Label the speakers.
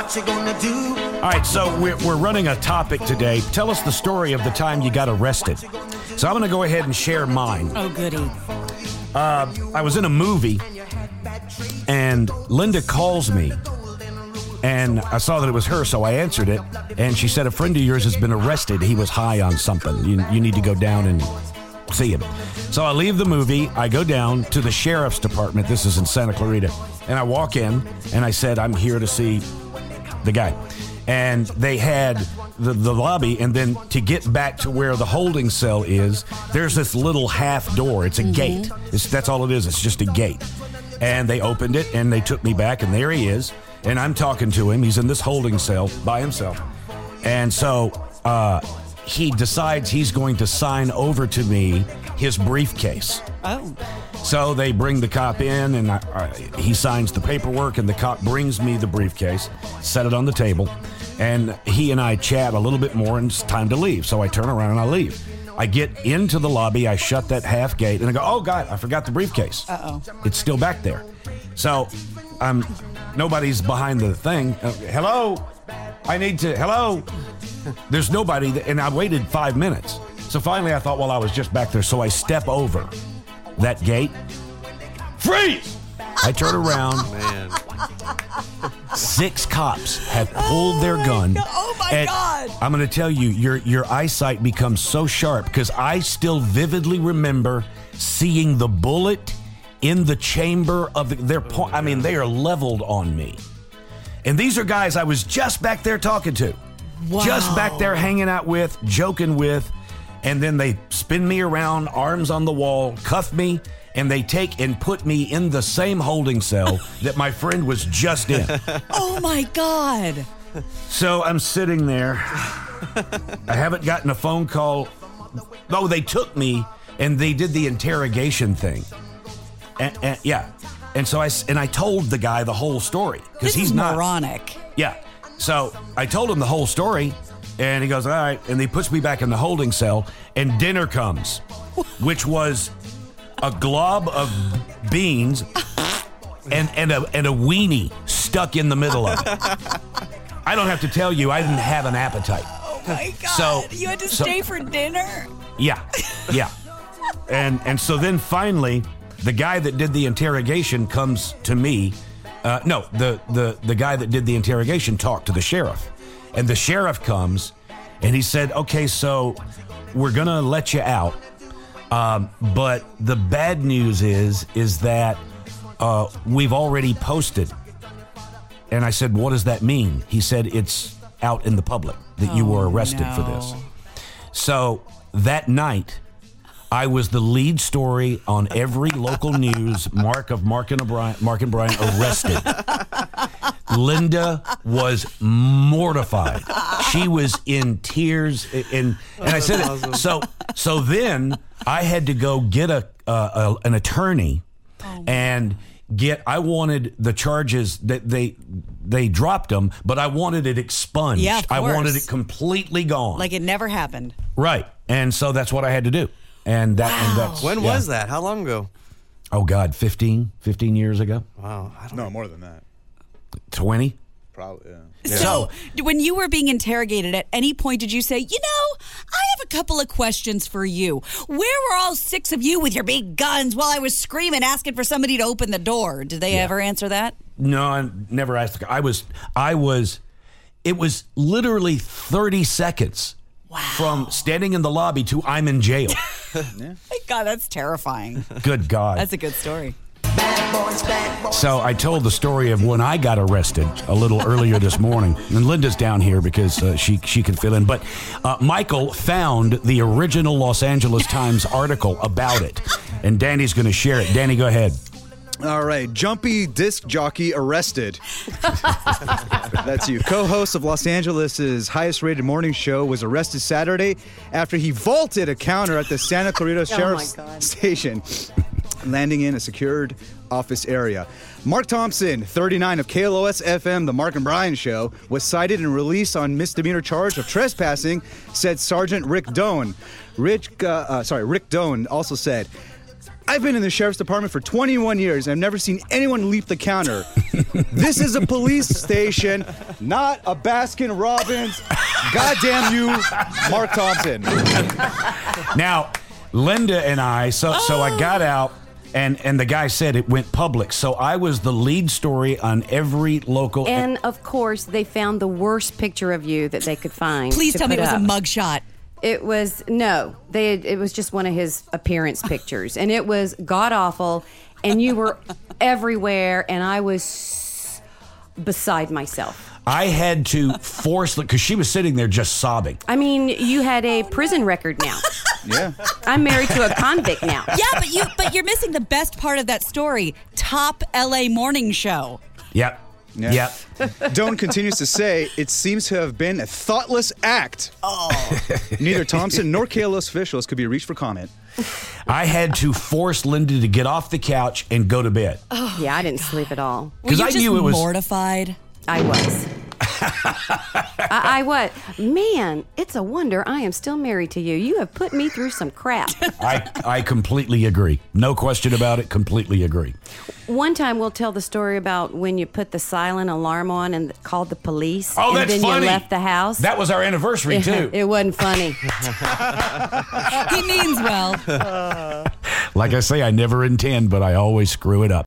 Speaker 1: What you gonna do?
Speaker 2: All right, so we're running a topic today. Tell us the story of the time you got arrested. So I'm going to go ahead and share mine.
Speaker 3: Oh, goody.
Speaker 2: I was in a movie, and Linda calls me, and I saw that it was her, so I answered it, and she said, a friend of yours has been arrested. He was high on something. You need to go down and see him. So I leave the movie. I go down to the sheriff's department. This is in Santa Clarita. And I walk in, and I said, I'm here to see the guy. And they had the lobby, and then to get back to where the holding cell is, there's this little half door. It's a gate. That's all it is. It's just a gate. And they opened it, and they took me back, and there he is. And I'm talking to him. He's in this holding cell by himself. And so he decides he's going to sign over to me his briefcase.
Speaker 3: Oh.
Speaker 2: So they bring the cop in, and he signs the paperwork, and the cop brings me the briefcase, set it on the table, and he and I chat a little bit more, and it's time to leave. So I turn around and I leave. I get into the lobby, I shut that half gate, and I go, oh, God, I forgot the briefcase.
Speaker 3: Uh-oh.
Speaker 2: It's still back there. So nobody's behind the thing. Hello? Hello? There's nobody, and I waited 5 minutes. So finally I thought, well, I was just back there. So I step over that gate. Freeze! I turn around.
Speaker 4: Man.
Speaker 2: 6 cops have pulled their gun.
Speaker 3: Oh, my God.
Speaker 2: I'm going to tell you, your eyesight becomes so sharp because I still vividly remember seeing the bullet in the chamber of their point. I mean, they are leveled on me. And these are guys I was just back there talking to.
Speaker 3: Wow.
Speaker 2: Just back there hanging out with, joking with. And then they spin me around, arms on the wall, cuff me, and they take and put me in the same holding cell that my friend was just in.
Speaker 3: Oh, my God.
Speaker 2: So I'm sitting there. I haven't gotten a phone call. Oh, they took me, and they did the interrogation thing. And yeah. And so I told the guy the whole story.
Speaker 3: This
Speaker 2: he's
Speaker 3: is
Speaker 2: not
Speaker 3: moronic.
Speaker 2: Yeah. So I told him the whole story. And he goes, all right. And he puts me back in the holding cell. And dinner comes, which was a glob of beans and a weenie stuck in the middle of it. I don't have to tell you, I didn't have an appetite.
Speaker 3: Oh, my God.
Speaker 2: So,
Speaker 3: you had to stay for dinner?
Speaker 2: Yeah. And so then finally, the guy that did the interrogation comes to me. The guy that did the interrogation talked to the sheriff. And the sheriff comes, and he said, okay, so we're going to let you out. But the bad news is that we've already posted. And I said, what does that mean? He said, it's out in the public that you were arrested for this. So that night, I was the lead story on every local news. Mark and Brian arrested. Linda was mortified. She was in tears, and I said, awesome. So then I had to go get an attorney, and I wanted the charges that they dropped them, but I wanted it expunged.
Speaker 3: Yeah, of course.
Speaker 2: I wanted it completely gone,
Speaker 3: like it never happened.
Speaker 2: Right, and so that's what I had to do. And that's
Speaker 4: when was that? How long ago?
Speaker 2: Oh God, 15 years ago.
Speaker 4: Wow.
Speaker 5: No, more than that.
Speaker 2: 20?
Speaker 5: Probably, yeah.
Speaker 3: So, when you were being interrogated, at any point did you say, I have a couple of questions for you. Where were all 6 of you with your big guns while I was screaming, asking for somebody to open the door? Did they ever answer that?
Speaker 2: No, I never asked. It was literally 30 seconds. Wow. From standing in the lobby to I'm in jail.
Speaker 3: Yeah. God, that's terrifying.
Speaker 2: Good God.
Speaker 3: That's a good story.
Speaker 1: Bad boys.
Speaker 2: So I told the story of when I got arrested a little earlier this morning. And Linda's down here because she can fill in. But Michael found the original Los Angeles Times article about it. And Danny's going to share it. Danny, go ahead.
Speaker 6: All right. Jumpy disc jockey arrested. That's you. Co-host of Los Angeles' highest-rated morning show was arrested Saturday after he vaulted a counter at the Santa Clarita Sheriff's Station, landing in a secured office area. Mark Thompson, 39 of KLOS-FM, The Mark and Brian Show, was cited and released on misdemeanor charge of trespassing, said Sergeant Rick Doan. Rick Doan also said, I've been in the sheriff's department for 21 years and I've never seen anyone leap the counter. This is a police station, not a Baskin Robbins. Goddamn you, Mark Thompson.
Speaker 2: Now, Linda and I, so I got out, and the guy said it went public. So I was the lead story on every local.
Speaker 4: And of course, they found the worst picture of you that they could find.
Speaker 3: Please tell me it was a
Speaker 4: up.
Speaker 3: mugshot.
Speaker 4: It was it was just one of his appearance pictures, and it was god awful. And you were everywhere, and I was beside myself.
Speaker 2: I had to force, because she was sitting there just sobbing.
Speaker 4: I mean, you had a prison record now.
Speaker 6: Yeah.
Speaker 4: I'm married to a convict now.
Speaker 3: Yeah, but you're missing the best part of that story. Top LA morning show.
Speaker 2: Yep.
Speaker 6: Yeah.
Speaker 2: Yep.
Speaker 6: Doan continues to say it seems to have been a thoughtless act.
Speaker 3: Oh.
Speaker 6: Neither Thompson nor KLOS officials could be reached for comment.
Speaker 2: I had to force Linda to get off the couch and go to bed.
Speaker 4: Yeah, I didn't sleep at all.
Speaker 3: Were
Speaker 2: 'Cause
Speaker 3: you
Speaker 2: I
Speaker 3: just
Speaker 2: knew it was-
Speaker 3: mortified?
Speaker 4: I was. I was. Man, it's a wonder I am still married to you. You have put me through some crap.
Speaker 2: I completely agree. No question about it. Completely agree.
Speaker 4: One time we'll tell the story about when you put the silent alarm on and called the police.
Speaker 2: Oh,
Speaker 4: and
Speaker 2: that's
Speaker 4: then
Speaker 2: funny.
Speaker 4: you left the house.
Speaker 2: That was our anniversary, too.
Speaker 4: It wasn't funny.
Speaker 3: He means well.
Speaker 2: Like I say, I never intend, but I always screw it up.